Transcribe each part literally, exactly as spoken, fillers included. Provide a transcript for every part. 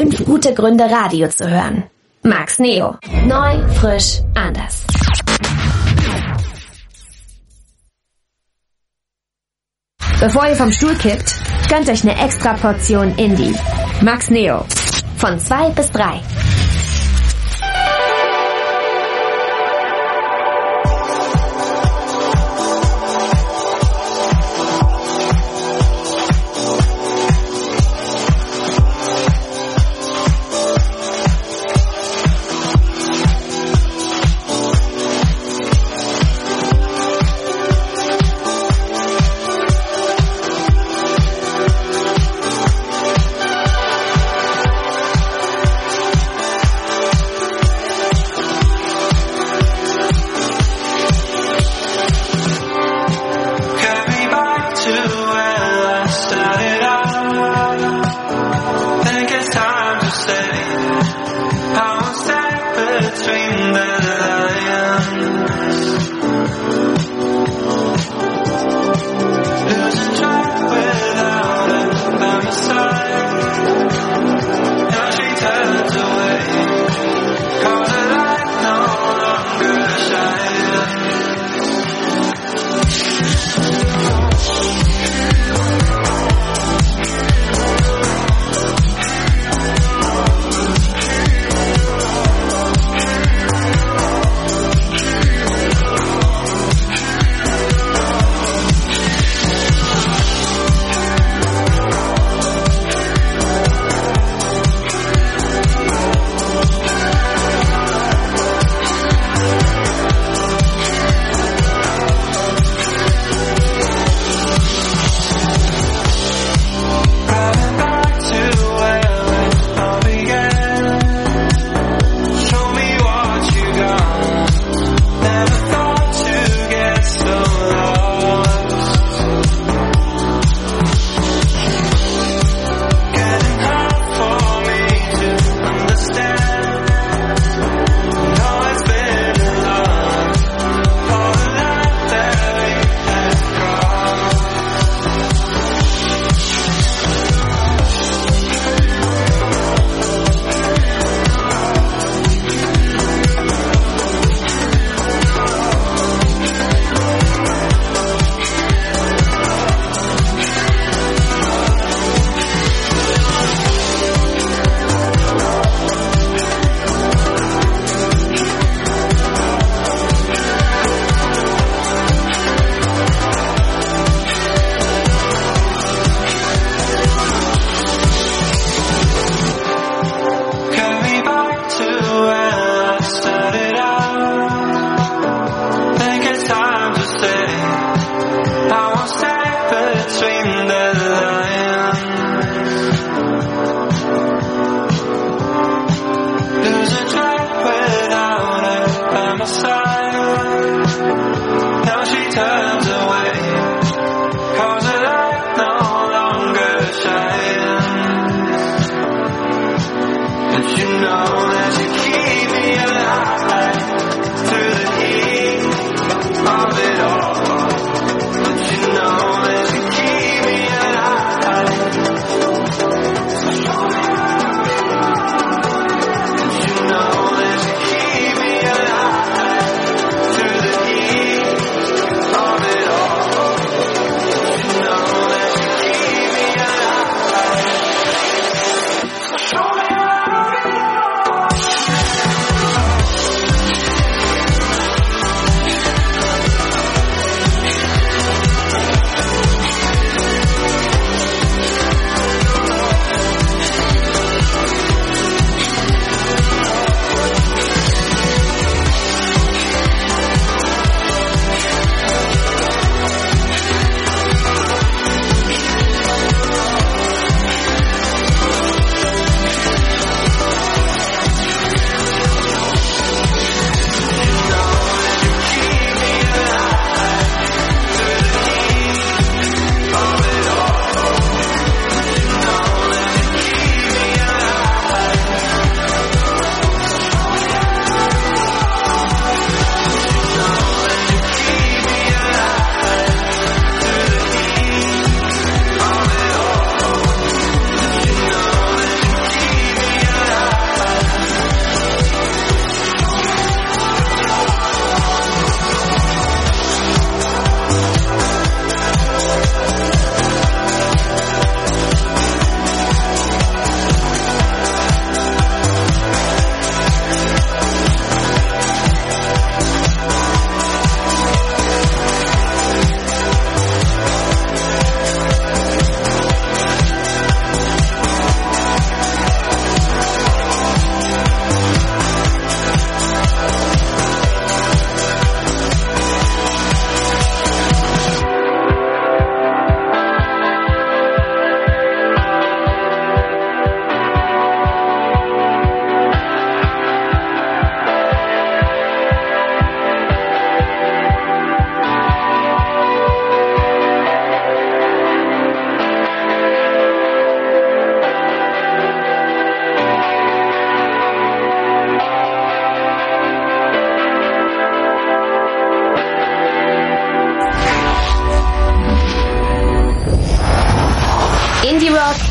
Fünf gute Gründe, Radio zu hören. Max Neo. Neu, frisch, anders. Bevor ihr vom Stuhl kippt, gönnt euch eine extra Portion Indie. Max Neo. Von zwei bis drei.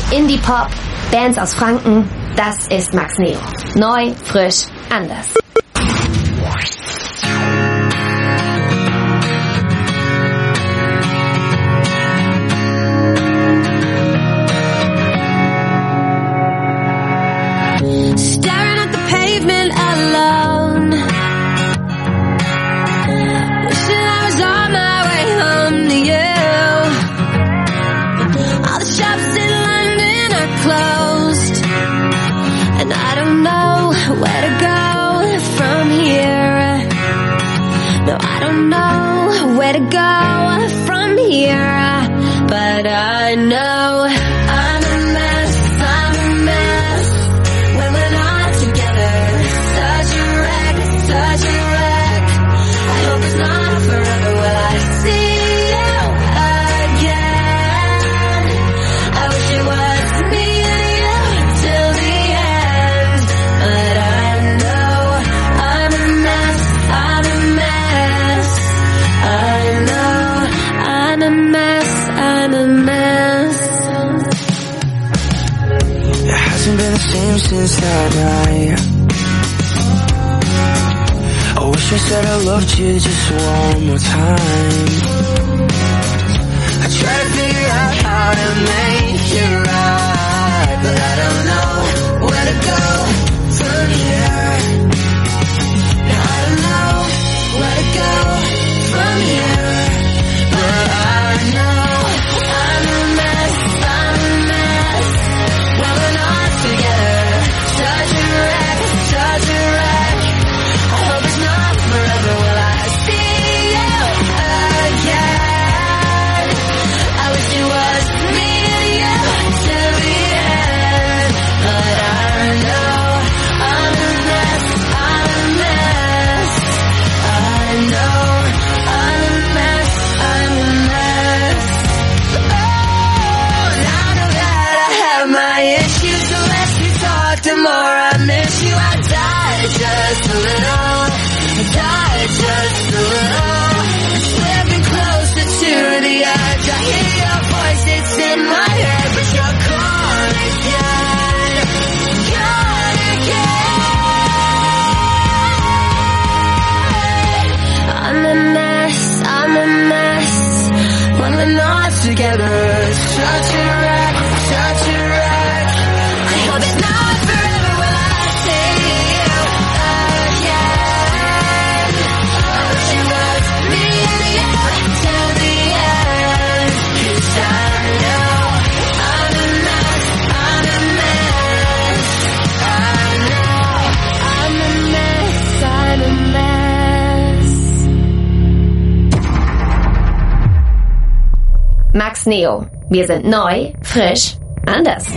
Indie-Pop, Bands aus Franken, das ist Max Neo. Neu, frisch, anders. Staring at the pavement alone, wishing I was on my way home to you. All the shops in London are closed, and I don't know where to go from here. No, I don't know where to go from here, but I know I'm a mess, I'm a mess. When we're not together, such a wreck, such a wreck. I hope it's not forever. Will I see you again? I wish it was me and you till the end, but I know I'm a mess, I'm a mess. I know I'm a mess, I'm a mess. It hasn't been the same since that night. I wish I said I loved you just one more time. I try to figure out how to make it right, but I don't know where to go from here. No, I don't know where to go from here, but I know I'm a mess, I'm a mess. When we're not together, such a wreck, such a wreck. I hope it's not forever. Will I see you again? I wish it was me and you till the end, but I know I'm a mess, I'm a mess. I know I'm a mess, I'm a mess. Oh, and I know that I have my issues. The less we talk, the more I miss you. I die just a little, I die just a little. I'm slipping closer to the edge. I hear your voice, it's in my head, but you're gone again, gone again. I'm a mess, I'm a mess. When we're not together, such a wreck, such a wreck. I hope it's not forever. Will I see you again? I wish it was me and you till the end, 'cause I know I'm a mess, I'm a mess. I know I'm a mess, I'm a mess. Max Neo. Wir sind neu, frisch, anders.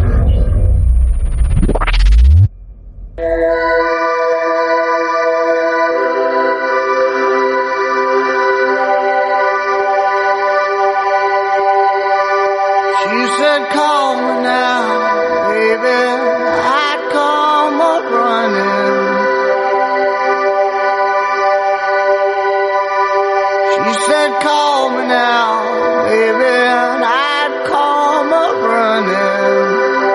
She said, call me now, baby. I'd come up running. She said, call me now, baby, and I'd come up running.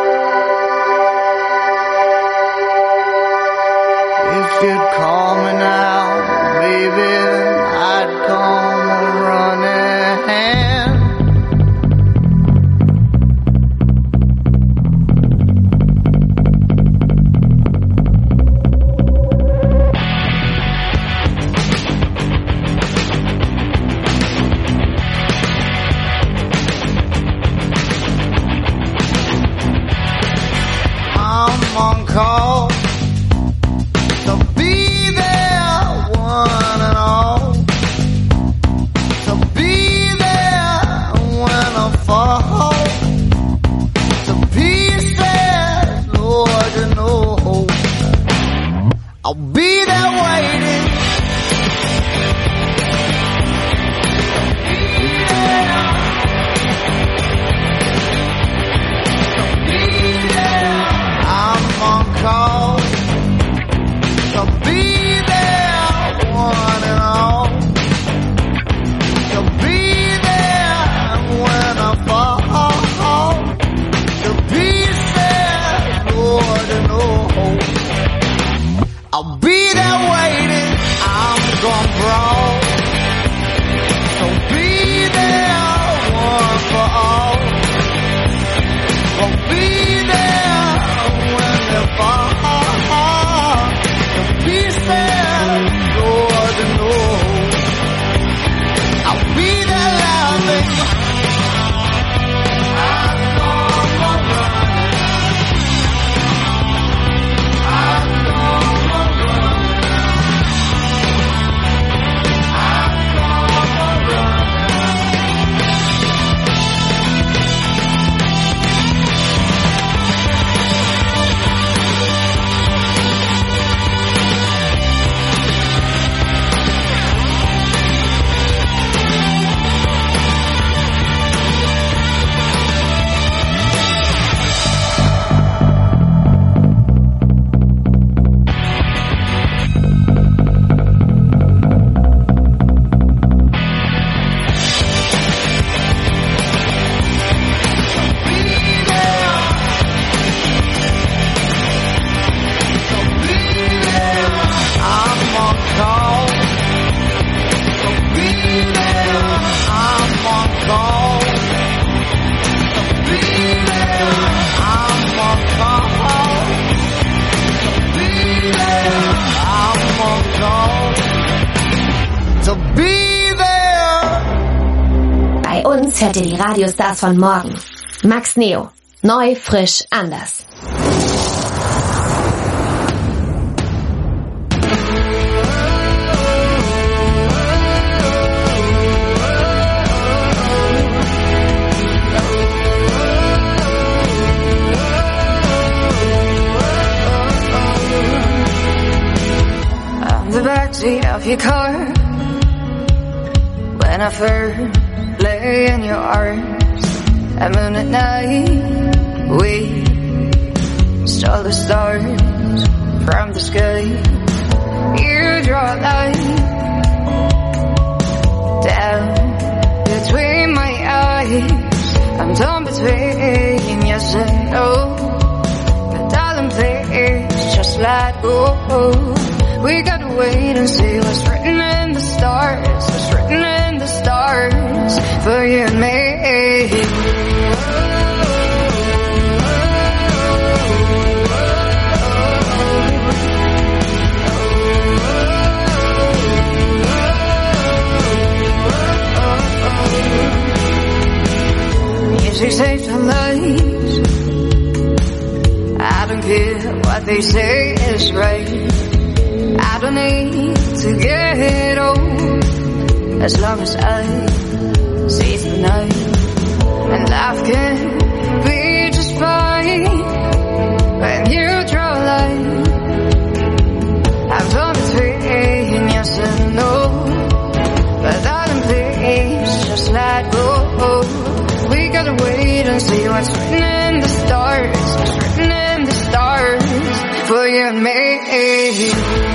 If you'd call me now, baby, I'd come up running. I'm on call to be there, one and all. To be there when I fall to pieces, Lord, you know. I'll be there waiting. I'm on call to be there, one and all. To be there when I fall. To I'll be there waiting, I'm gone broke. So be there one for all. I'll be there when they fall. The peace there, Lord knows. I'll be there loving. Bei uns hört ihr die Radiostars von morgen. Max Neo. Neu, frisch, anders. On the backseat of your car, when I first lay in your arms, at moon at night, we stole the stars from the sky. You draw a line down between my eyes. I'm torn between yes and no, but darling, please just let go. We gotta wait and see what's written in the stars, what's written in the stars for you and me. Music saves our lives. I don't care what they say is right. I don't need to get old, as long as I see the night. And life can be just fine when you draw a line. I'm torn between yes and no, but darling, please just let go. We gotta wait and see what's written in the stars, what's written in the stars for you and me.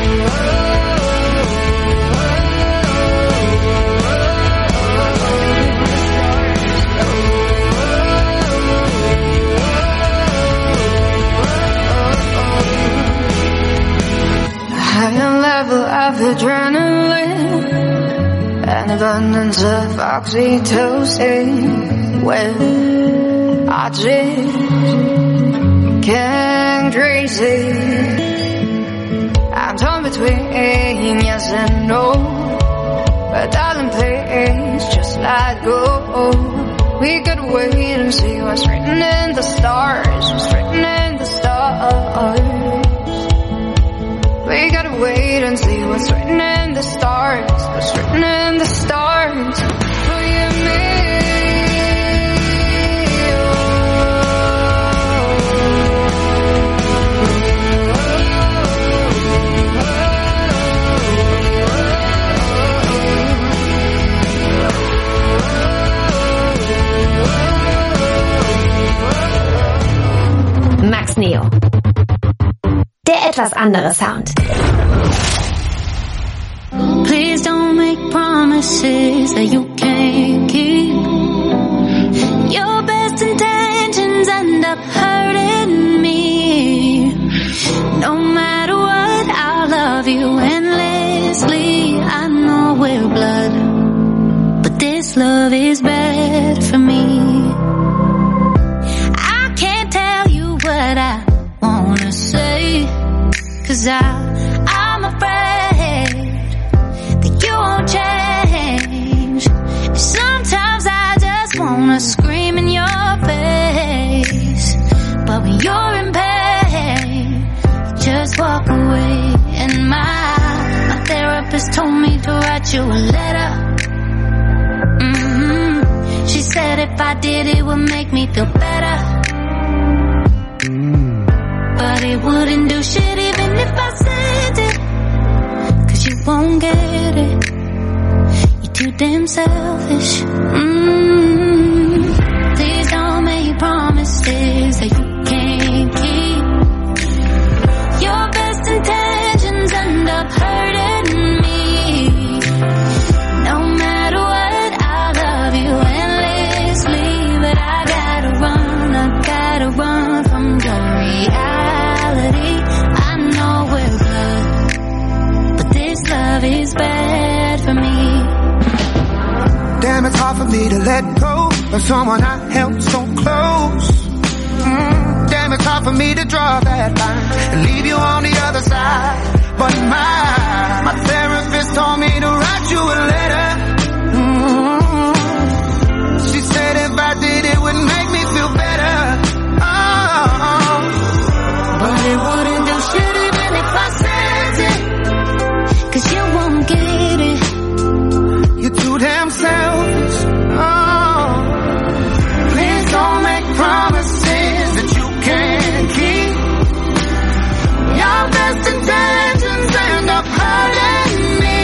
High level of adrenaline, an abundance of oxytocin. Well, I just can't crazy. I'm torn between yes and no, but darling, please just let go. We gotta wait and see what's written in the stars, what's written in the stars. We gotta wait and see what's written in the stars, what's written in the stars for you and me. Max Neo. Der etwas andere Sound. Please don't make promises that you can't keep. Your best intentions end up hurting me. 'cause I, I'm afraid that you won't change. Sometimes I just wanna scream in your face, but when you're in pain, just walk away. And my, my therapist told me to write you a letter. Mm-hmm. She said if I did it would make me feel better, but it wouldn't do shit even if I said it, 'cause you won't get it. You're too damn selfish. Mm-hmm. Please don't make promises that you can't keep. Your best intentions end up hurting me. No matter what, I love you endlessly, but I gotta run, I gotta run from your reality. I know we're good, but this love is bad for me. Damn, it's hard for me to let go of someone I held so close. Mm, damn, it's hard for me to draw that line and leave you on the other side. But my, my therapist told me to write you a letter. Mm, she said if I did it would make me feel better. Oh, but it wouldn't do shit even if I said it, 'cause you won't get it. you're too damn selfish. Oh, please don't make promises that you can't keep. Your best intentions end up hurting me.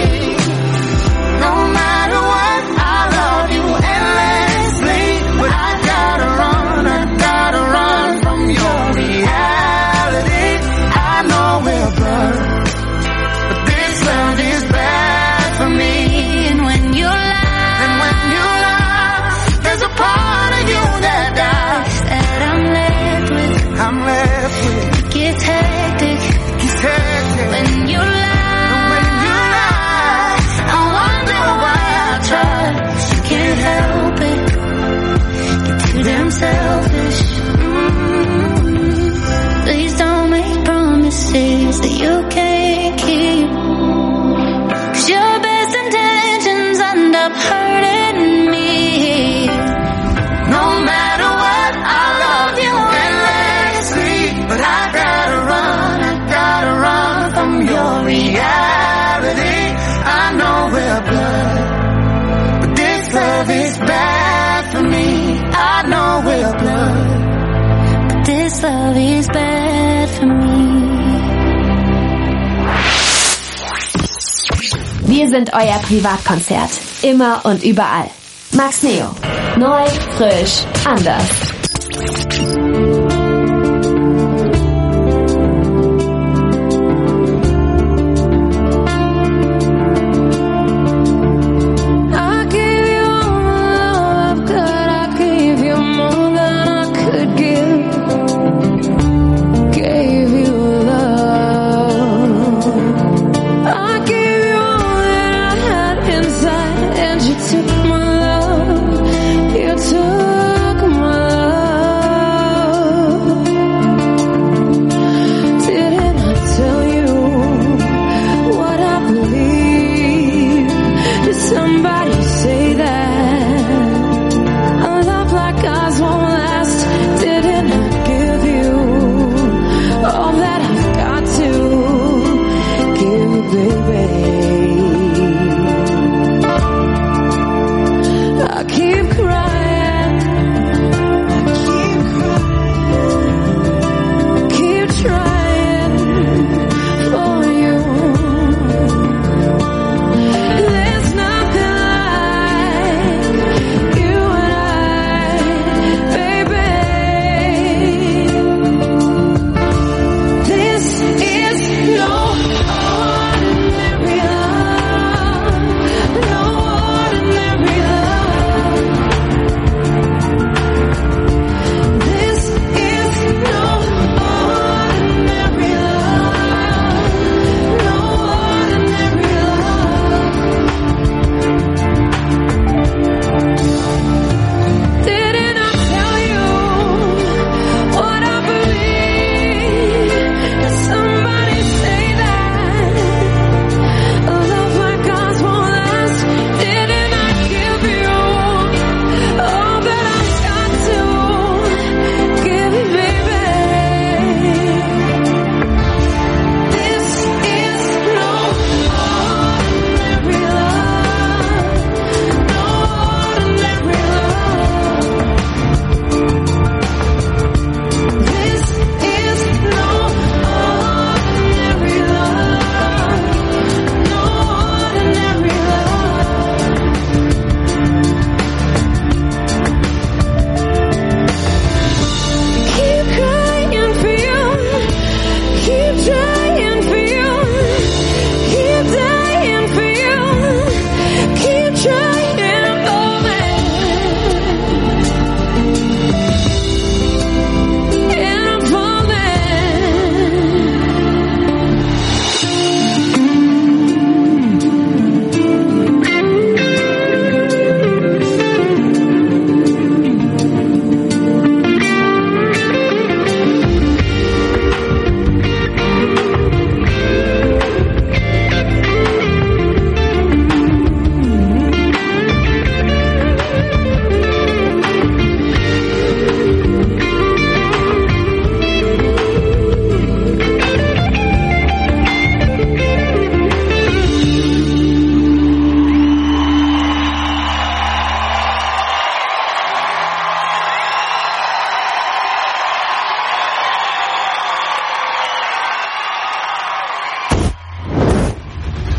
No matter what, I love you endlessly, but I gotta run, I gotta run from your reality. I know we're blurred, but this love is bad for me. And when you lie, And when you lie, there's a part of you that dies. that I'm left with, I'm left with gets hectic. this hectic. When you lie, When you lie, I wonder why I tried. You can't help it. You're too damn selfish. Mm-hmm. Please don't make promises that you can't keep, 'cause your best intentions end up hurting me. no matter what, I love you endlessly, but I gotta run, I gotta run from your reality. I know we're blood, but this love is bad for me. I know we're blood. But this love is bad for me. Wir sind euer Privatkonzert. Immer und überall. Max Neo. Neu, frisch, anders. I gave you all I've got. I gave you more than I could give. Gave you love. I gave you all that I had inside, and you took my love. You took my love.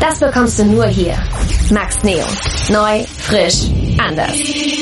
Das bekommst du nur hier. Max Neo. Neu, frisch, anders.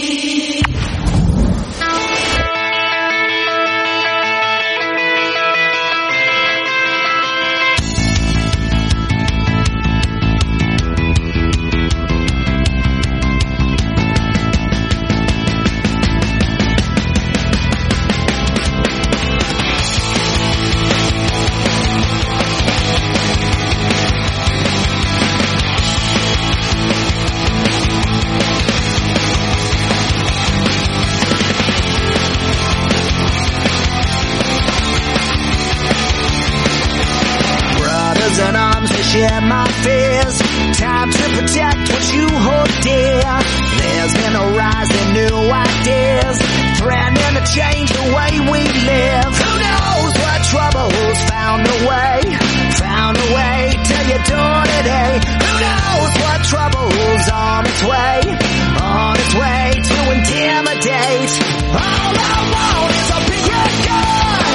Share my fears. Time to protect what you hold dear. There's been a rise in new ideas, threatening to change the way we live. Who knows what troubles found a way, found a way to your door today. Who knows what troubles on its way, on its way to intimidate. All I want is a big red gun.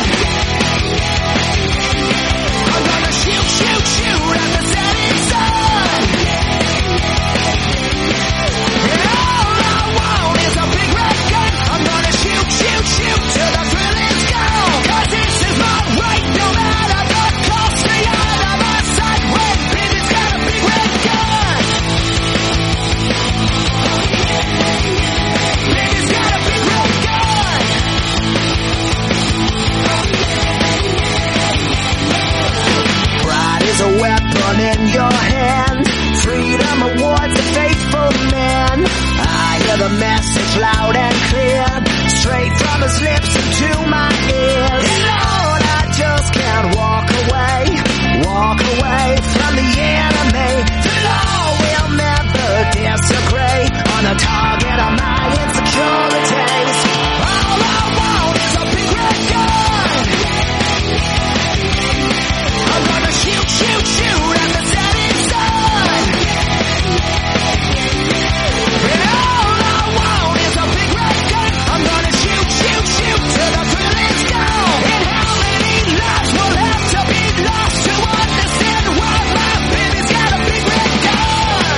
I'm gonna shoot, shoot, shoot at the setting sun. And all I want is a big red gun. I'm gonna shoot, shoot, shoot till the thrill is gone. 'Cause this is my right, no matter the cost. Stay out of my sight when baby's got a big red gun. Baby's got a big red gun. Pride is a weapon in your hand. Freedom awards the faithful man. I hear the message loud and clear, straight from his lips into my ears. And Lord, I just can't walk away, walk away from the enemy. The law will never disagree on the target of my insecurities. All I want is a big red gun. I'm gonna shoot, shoot, shoot at the setting sun. And all I want is a big red gun. I'm gonna shoot, shoot, shoot till the thrill is gone. And how many lives will have to be lost to understand why my baby's got a big red gun?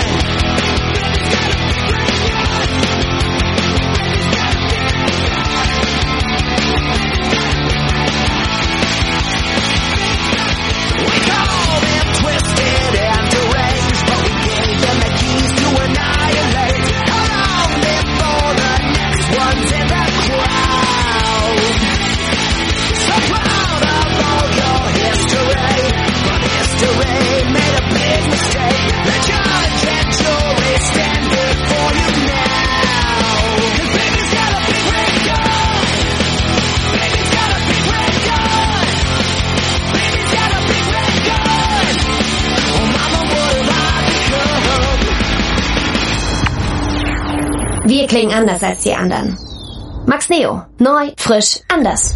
We call them twisted and deranged, but we gave them the keys to annihilate. How long before the next one's in the crowd? So proud of all your history, but history made a big mistake. The judge and jury stand before you now. 'Cause baby's got a big red gun. Baby's got a big red gun. Baby's got a big red gun. Oh mama, what have I become? Wir klingen anders als die anderen. Max Neo. Neu, frisch, anders.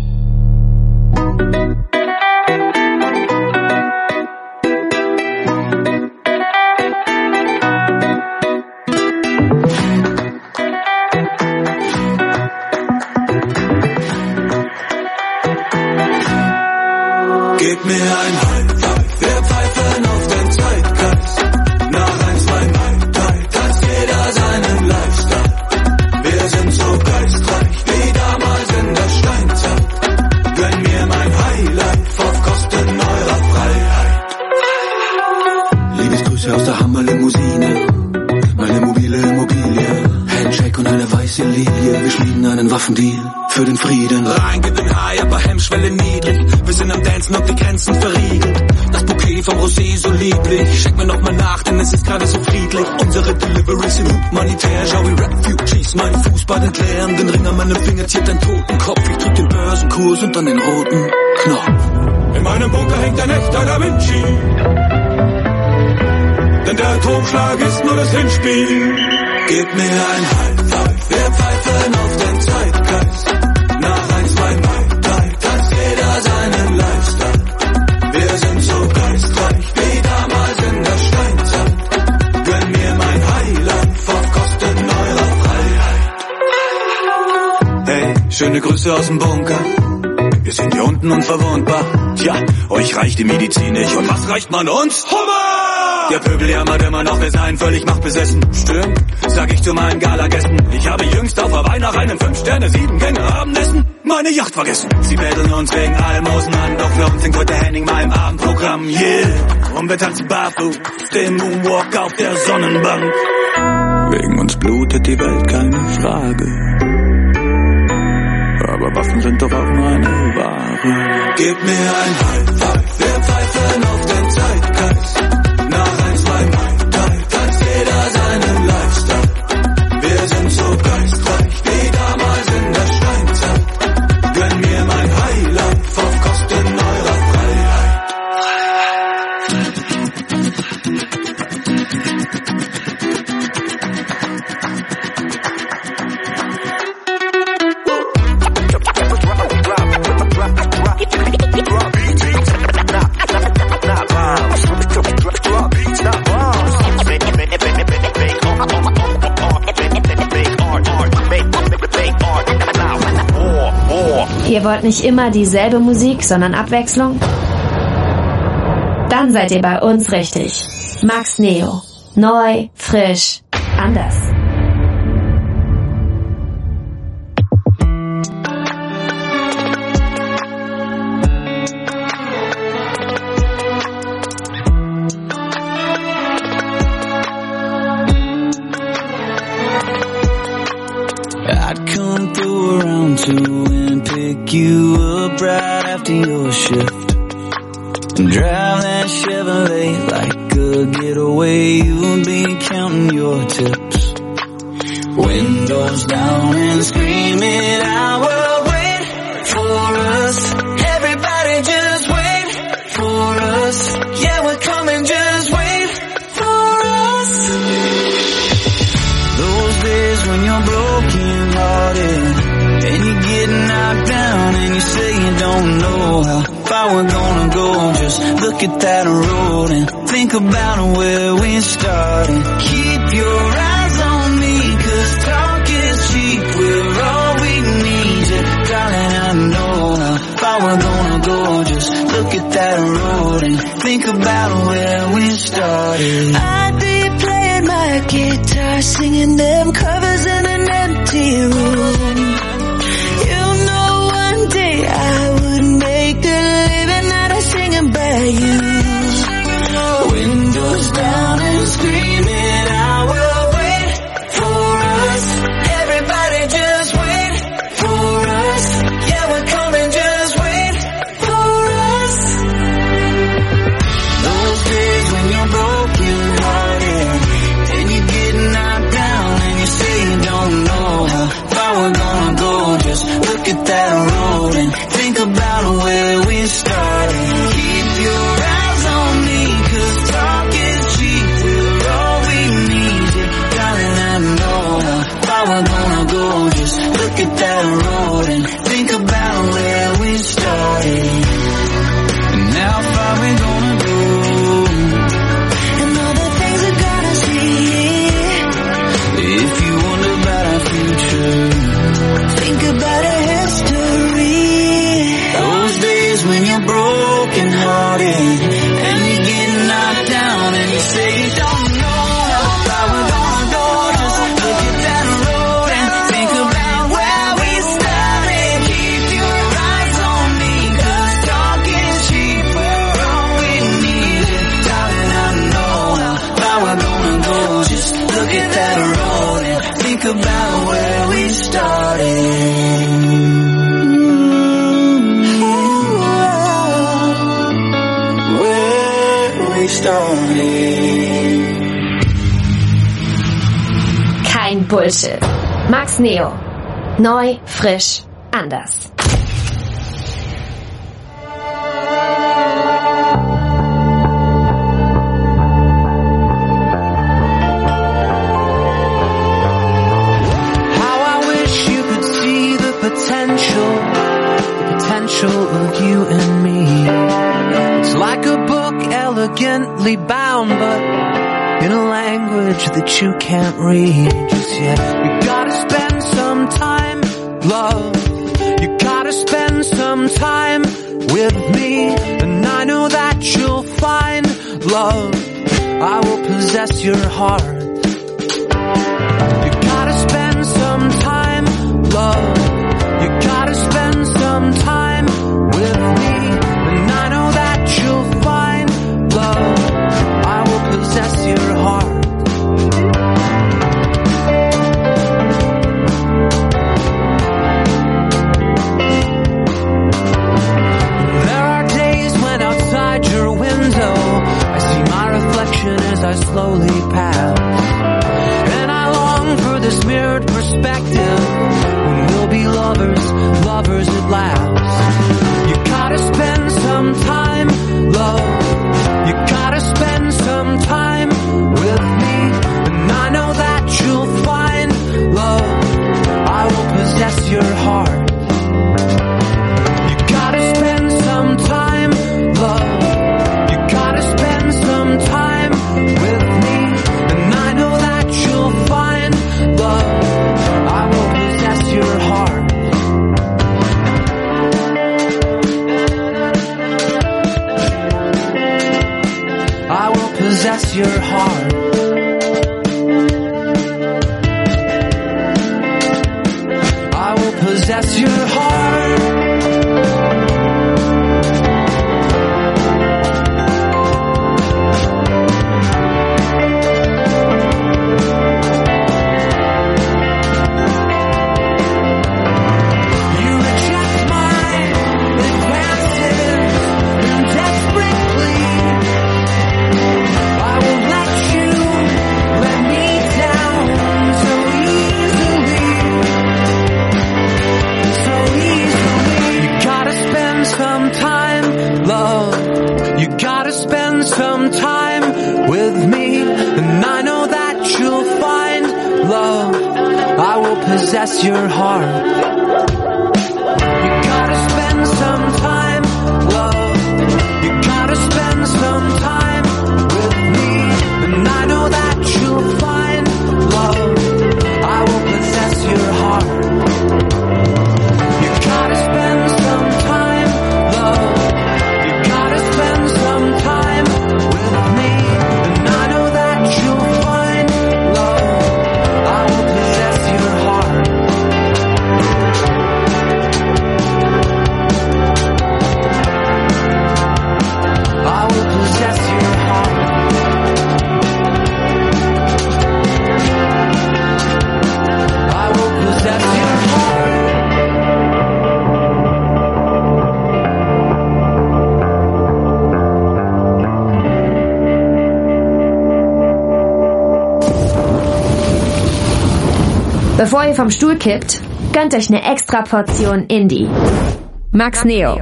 Gib mir ein High Five, wir pfeifen auf den Zeitgeist. Nach eins, zwei, drei, drei, tanzt jeder seinen Lifestyle. Wir sind so geistreich wie damals in der Steinzeit. Gönn mir mein Highlife auf Kosten eurer Freiheit. Liebesgrüße aus der Hammerlimousine, meine mobile Immobilie. Handshake und eine weiße Lilie, wir schmieden einen Waffendeal für den Frieden. Rein gibt den High, aber Hemmschwelle niedrig. Wir sind am Dancen und die Grenzen verriegelt. Das Bouquet vom Rosé so lieblich. Check mir nochmal nach, denn es ist gerade so friedlich. Unsere Deliveries sind humanitär. Schau wie Refugees meinen Fußball entleeren. Den Ring an meinem Finger ziert ein Totenkopf. Ich drück den Börsenkurs und dann den roten Knopf. In meinem Bunker hängt ein echter Da Vinci. Denn der Atomschlag ist nur das Hinspiel. Gib mir ein High Five, wir pfeifen auf den Zeitgeist. Nach eins, zwei, drei, drei, tanzt jeder seinen Lifestyle. Wir sind so geistreich wie damals in der Steinzeit. Gönn mir mein Highlife auf Kosten eurer Freiheit. Hey, schöne Grüße aus dem Bunker. Wir sind hier unten unverwundbar. Tja, euch reicht die Medizin nicht. Und was reicht man uns? Hummer! Der Pöbel jammert immer noch, wir seien völlig machtbesessen. Stimmt, sag ich zu meinen Galagästen. Ich habe jüngst auf Hawaii nach einem Fünf-Sterne-Sieben-Gänge-Abendessen meine Yacht vergessen. Sie betteln uns wegen Almosen an, doch für uns singt heute Henning mal im Abendprogramm. Yeah, und wir tanzen barfuß den Moonwalk auf der Sonnenbank. Wegen uns blutet die Welt, keine Frage. Aber Waffen sind doch auch nur eine Ware. Gib mir ein High Five, wir pfeifen auf den Zeitgeist. Nach ein, zwei Mai Tai, tanzt jeder seinen Lifestyle. Wir sind so geistreich, wie damals in der Steinzeit. Gönn mir mein Highlife auf Kosten eurer Freiheit. Ihr wollt nicht immer dieselbe Musik, sondern Abwechslung? Dann seid ihr bei uns richtig. Max Neo. Neu, frisch, anders. I'd come through around two and pick you up right after your shift and drive that Chevrolet like a getaway. You'll be counting your tips, windows down and screaming, I will wait for us. Everybody just wait for us. Yeah, we're coming, just wait for us. Those days when you're broken hearted and you get knocked down and you say you don't know how far we're gonna go. Just look at that road and think about where we started. Keep your eyes on me, cause talk is cheap. We're all we need, yeah, darling, I know how far we're gonna go. Just look at that road and think about where we started. I'd be playing my guitar, singing them covers in an empty room. You know one day I would make a living out of singing about you. Windows down and screaming, I will wait for us. Everybody just wait for us. Yeah, we're coming, just wait for us. Those days when you're broken hearted and you get knocked down and you say you don't know how far we're gonna go. Just look at that road and think about where we started. Keep your eyes on me, cause talk is cheap. We're all we need, yeah, darling, I know how far we're gonna go. Just look at that road and think about where we started and how far we're gonna go. And all the things we're gonna see. If you wonder about our future, Think about our history. those days when you're broken hearted and you get knocked down and you say you don't know how far we're gonna go. Just look at that road and think about where we started. Keep your eyes on me, cause talk is cheap. We're all we need, yeah, darling, I know how far we're gonna go. Just look at that road and think about where we started. Where we started. Kein Bullshit. Max Neo. Neu, frisch, anders. How I wish you could see the potential, the potential of you and me. It's like a book elegantly bound, but in a language that you can't read just yet. You gotta spend some time, love. You gotta spend some time with me, and I know that you'll find love I will possess your heart. You gotta spend some time, love. You gotta spend some time with me, and I know that you'll find love. I will possess your heart. There are days when outside your window I see my reflection as I slowly pass, and I long for this mirrored perspective when we'll be lovers, lovers at last. You gotta spend some time, love. You gotta spend some time with me, and I know that you'll find love. I will possess your heart. You gotta spend some time, love. You gotta spend some time with me, and I know that you'll find love. I will possess your heart. I will possess your heart. I will possess your heart. You reject my advances and desperate plea. I will let you let me down so easily, so easily. You gotta spend some time, love. You gotta spend some time with me, and I know that you'll find love. I will possess your heart. You gotta spend some time, love. You gotta spend some time with me, and I know that you'll find love. I will possess your heart. You gotta spend some time, love. You gotta spend some time with me, and I know that you'll find love. I will possess your heart. I will possess your heart. I will possess your heart. Bevor ihr vom Stuhl kippt, gönnt euch eine extra Portion Indie. Max Neo.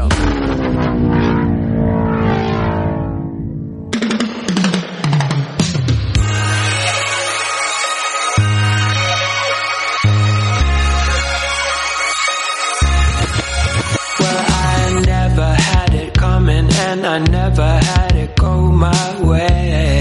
Well, I never had it coming, and I never had it go my way.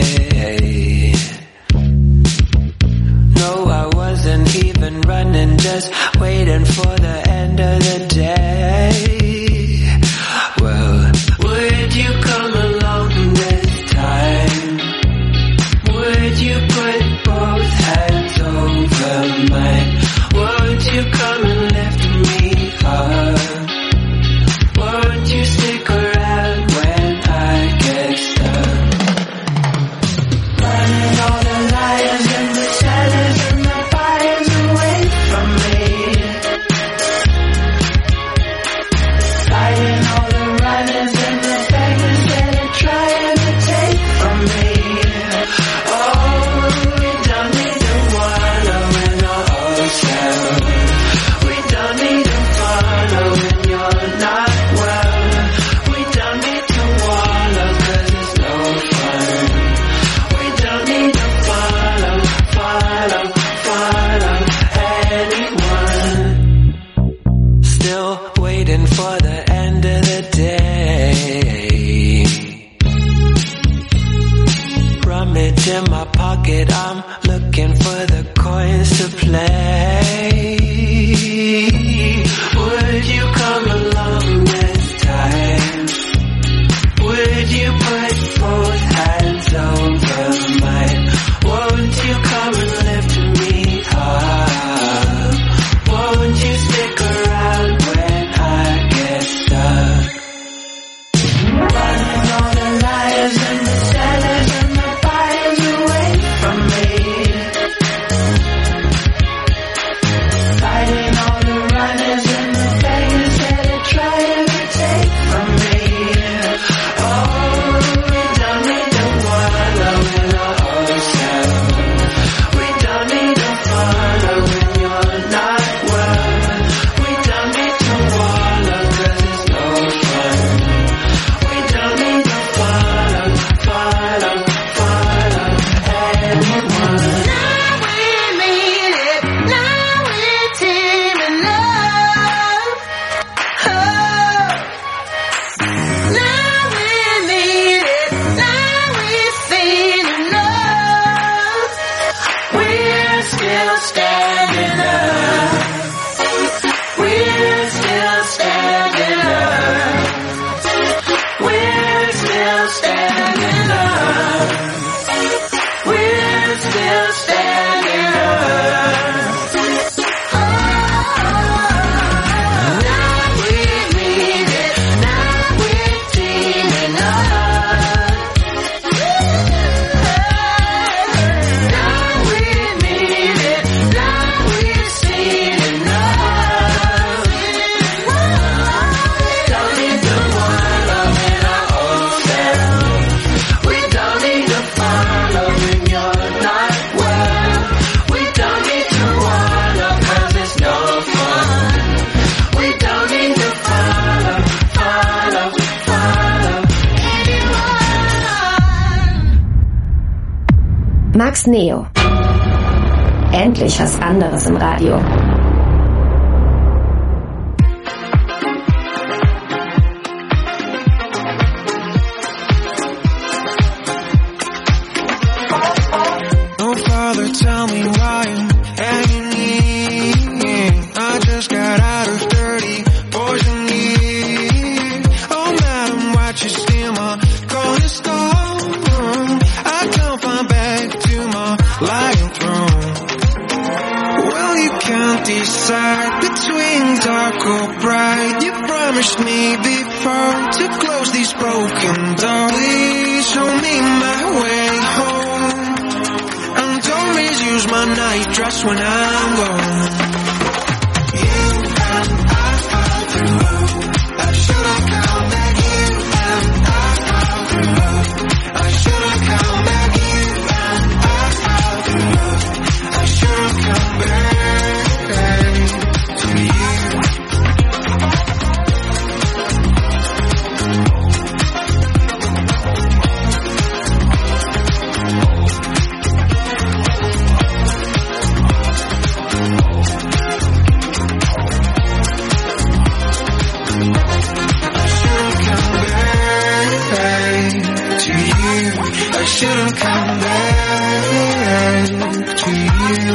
No, I wasn't even running, just waiting for the end of the day. Well, would you come along this time? Would you put both hands over mine? Would you come and lift me up? Won't you stick around when I get stuck? Running all the liars and the sellers and the buyers away from me. Fighting all the runners and the beggars that are trying to take from me. Oh, we don't need to wallow in our old self. We don't need to follow when you're not well. We don't need to wallow 'cause it's no fun. We don't need to follow, follow, follow anyone. Still waiting for the end of the day. Rummage in my pocket, I'm looking for the coins to play. Would you come along this time? Would you put both hands over still standing up. We're still standing up. Now we mean it. Now we're feeling up. Now we mean it. Now we've seen enough. Don't need to wallow in our own self. We don't need to follow when you're not well. We don't need to wallow 'cause it's no fun. We don't need to follow, follow, follow anyone. Max Neo. Endlich was anderes im Radio. Oh, Father, tell me why I'm hanging. I just got out of dirty poison years. Oh, madam, watch you steal my cornerstone. I can't find back to my lying throne. Well, you can't decide between dark or bright. You promised me before to close these broken doors. Please show me my way home. And don't misuse my night dress when I'm gone. You and I are through. I should've come back. You and I are through. I should've come back. You and I are through. I should've come back to you. I should've come back to you.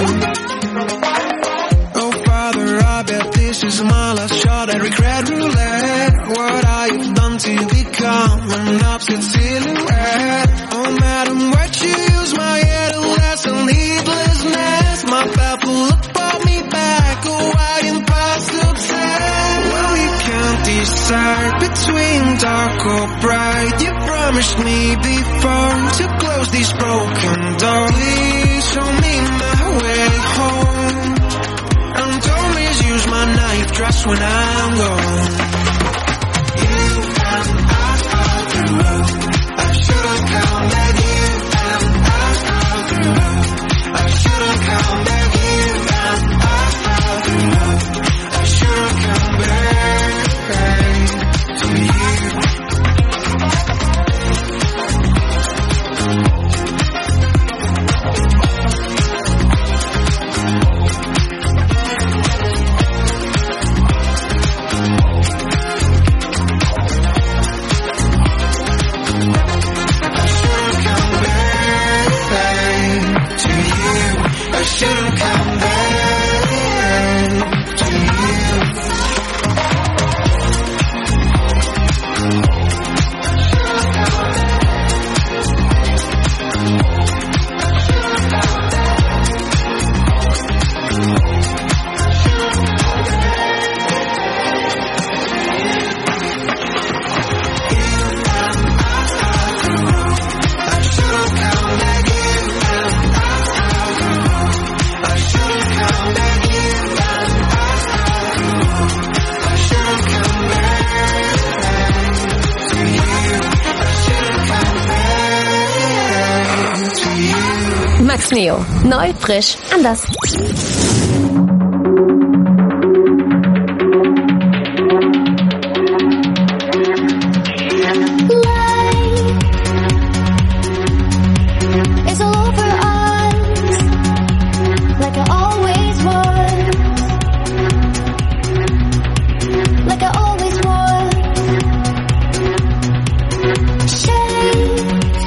Oh, Father, I bet this is my last shot at regret roulette. What I've done to become an opposite silhouette. Oh, madam, what you use my adolescent heedlessness. My baffle look brought me back. Oh, I impossible. Well, you can't decide between dark or bright. You promised me before to close these broken doors. Please show me my way home. And don't misuse my night dress when I'm gone. You and I are through. I should've come back. You and I are through. I should've come back. You and I are through. I should've come back to you. I should've come back to you. Max Neo. Neu, frisch, anders.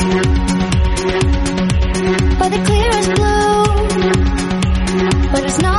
But it's not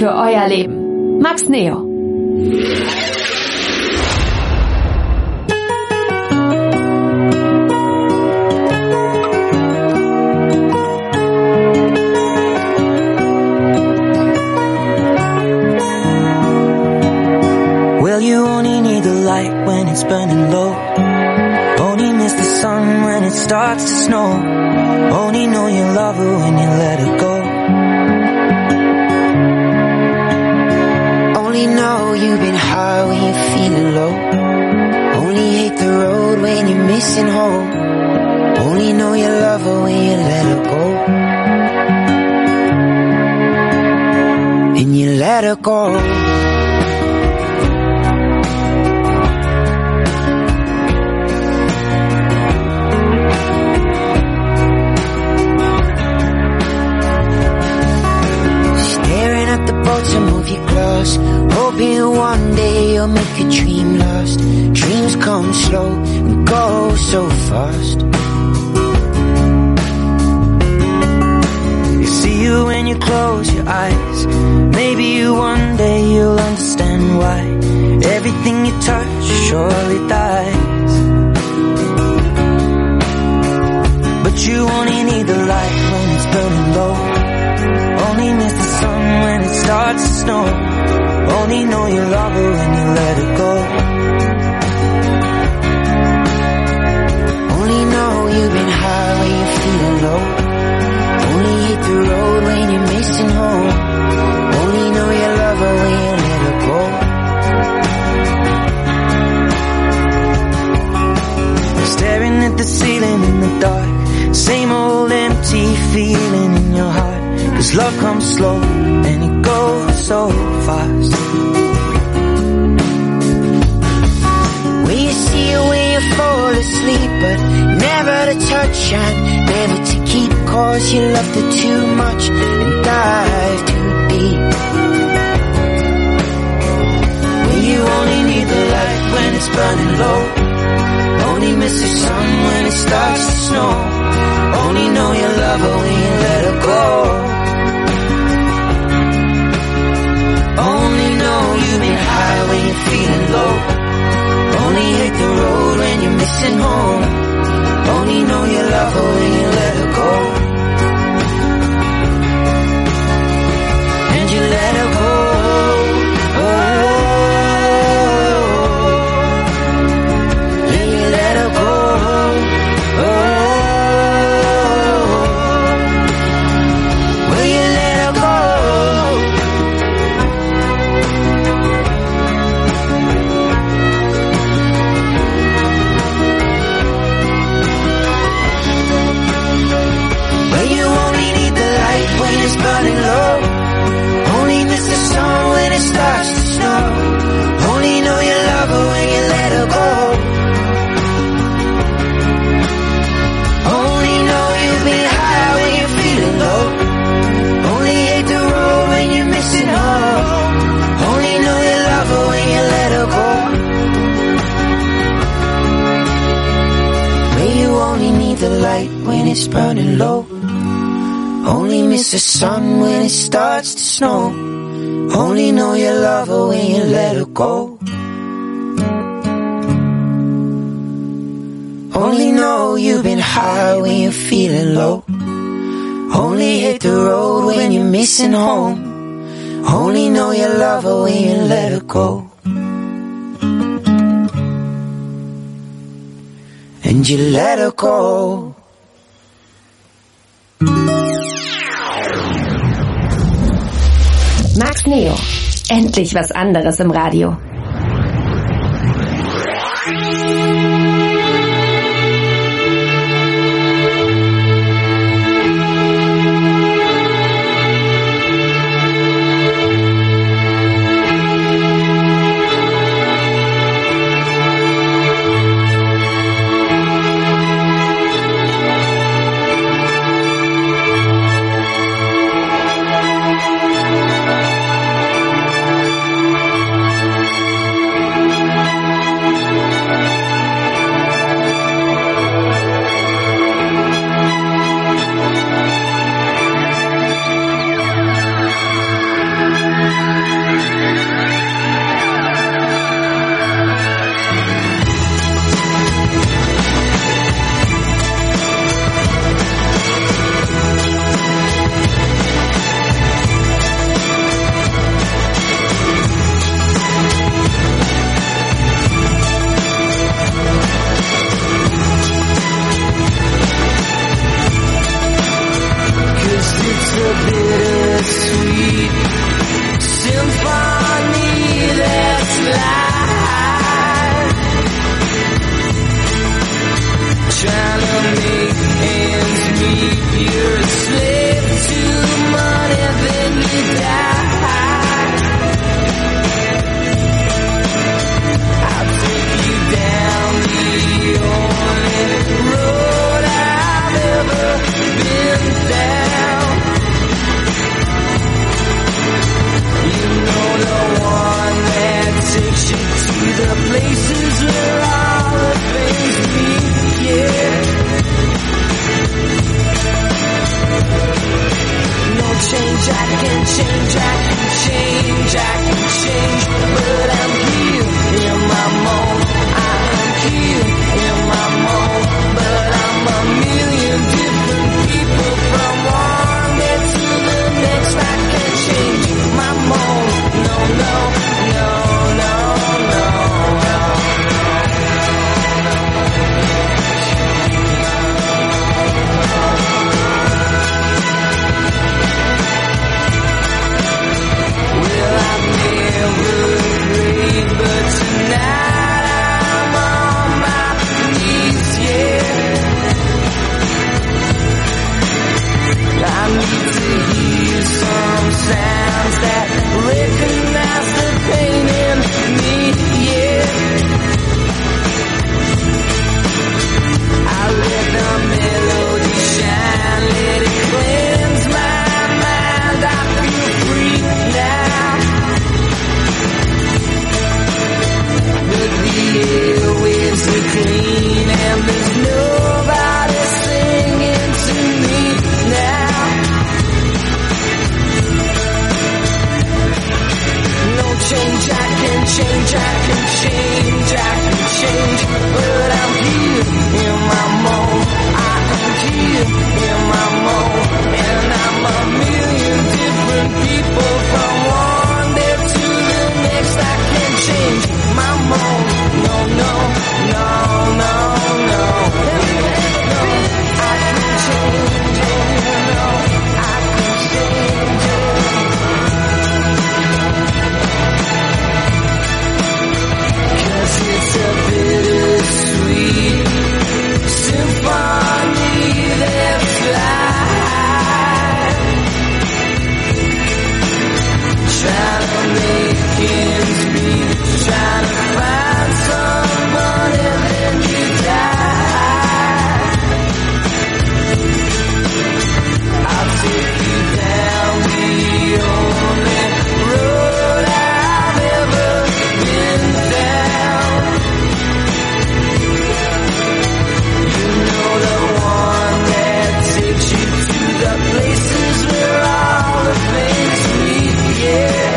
für euer Leben. Max Neo. Well, you only need the light when it's burning low. Only miss the sun when it starts to snow. Only know you love her when you let her go. Only know you've been high when you're feeling low. Only hate the road when you're missing home. Only know you love her when you let her go. And you let her go. Move your glass, hoping one day you'll make a dream last. Dreams come slow and go so fast. You see you when you close your eyes. Maybe you one day you'll understand why everything you touch surely dies. But you only need the light when it's burning low. Only miss the sun when it starts to snow. Only know you love her when you let her go. Only know you've been high when you're feeling low. Only hit the road when you're missing home. Only know you love her when you let her go. Staring at the ceiling in the dark. Same old empty feeling in your heart. Cause love comes slow and it goes so fast. When you see her when you fall asleep, but never to touch and never to keep. Cause you loved her too much and dive too deep. When you only need the light when it's burning low. Only miss the sun when it starts to snow. Only know you love her when you let her go. Only know you've been high when you're feeling low. Only hate the road when you're missing home. Only know you love her when you let her go. And you let her go. Oh, yeah, you let her go. Oh, will you let her go? Burning low. Only miss the sun when it starts to snow. Only know you love her when you let her go. Only know you've been high when you're feeling low. Only hate the road when you're missing home. Only know you love her when you let her go. Where you only need the light when it's burning low. Only miss the sun when it starts to snow. Only know you love her when you let her go. Only know you've been high when you're feeling low. Only hate the road when you're missing home. Only know you love her when you let her go. And you let her go. Max Neo. Endlich was anderes im Radio. change, I can change, I can change, I can change, but I'm here in my mold. I am here in my mold, but I'm a million different people from one day to the next. I can't change my mold. No, no, no, no, no, no. Well, I've never prayed, but tonight I'm on my knees, yeah. I need to hear some sounds that recognize the pain in me, yeah. I let the melody shine, let it cleanse my mind. I feel free now. But the airwaves are clean and there's nobody singing to me now. No change, I can change, I can change, I can change, but I'm here in my mold. I am here in my mold, and I'm a million different people from one day to the next. I can't change my mold. No, no, no, no, no. No, I can change it. No, I can change it. Cause it's a bittersweet symphony that flies, trying to make ends meet, trying to find someone and then you die. I'll take you down the only road I've ever been down. You know, the one that takes you to the places where all the things meet, yeah.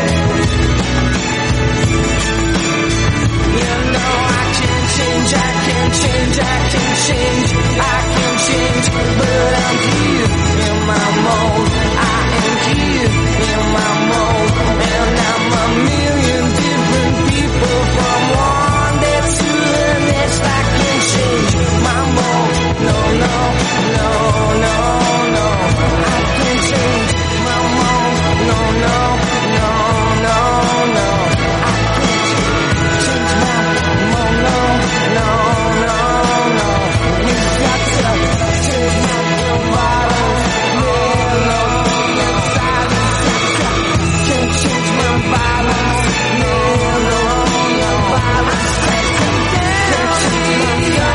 You know I can change, I can change, I can change, I can change, but I'm here in my mold. I am here in my mold, and I'm a million different people from one day to the next. I can change my mold. No, no, no, no, no. I can change my mold. No, no, no, no, no. I can change my mold. No, no, no, no. You got to change my bottle. No, no, no. Silence. Can't change my violence. No, no, no. Violence. Can't change my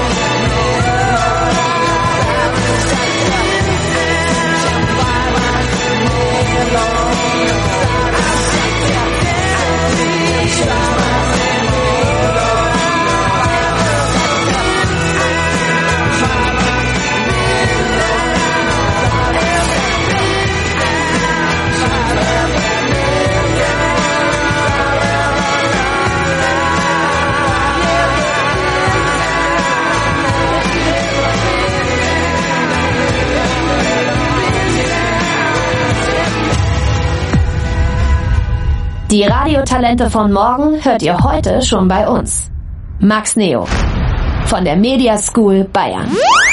Die Radiotalente von morgen hört ihr heute schon bei uns. Max Neo von der Media School Bayern.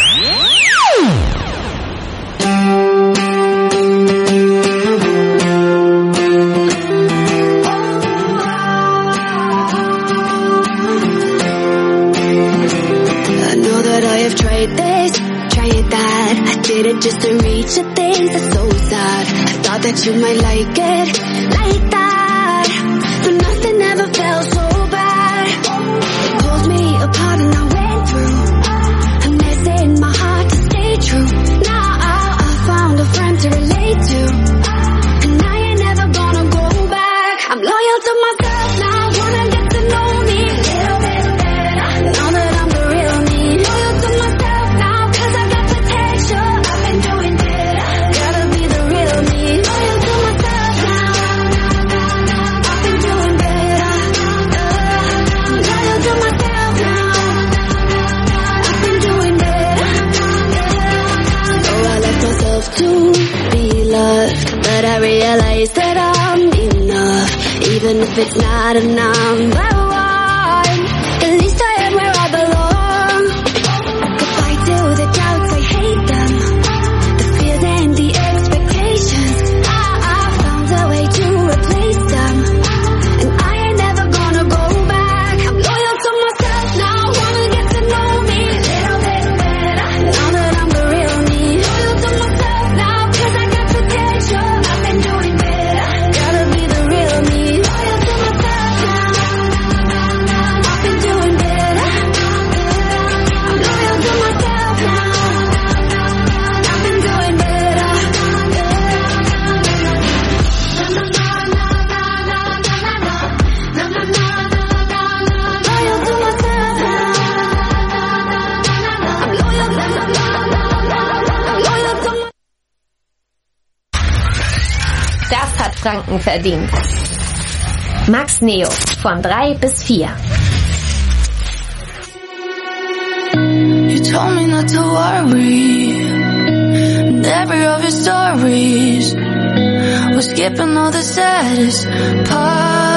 Did it just to reach the things that's so sad. I thought that you might like it, like that. But nothing ever felt so bad. It pulled me apart and I went through. I'm missing my heart to stay true. Now I found a friend to relate to, and I ain't never gonna go back. I'm loyal to myself now, wanna get to know me a little bit better. Know that I'm the real me. Loyal to myself now, cause I got potential. I've been doing better. Gotta be the real me. Loyal even if it's not a number one. At least I am where I belong. Goodbye to the doubts, I hate them. The fears and the expectations. I, I found a way to replace them. And I ain't never gonna go back. I'm loyal to myself now, wanna get to know me a little bit better. Now that I'm the real me. Loyal to myself now, cause I got potential. I've been doing better, gotta be the real me. Loyal to myself now, I've been doing better. I'm loyal to myself now, I've been doing better. Loyal to myself now, I'm loyal, loyal to myself. Das hat Franken verdient. Max Neo von drei bis vier. You told me not to worry, and every of your stories was skipping all the saddest parts.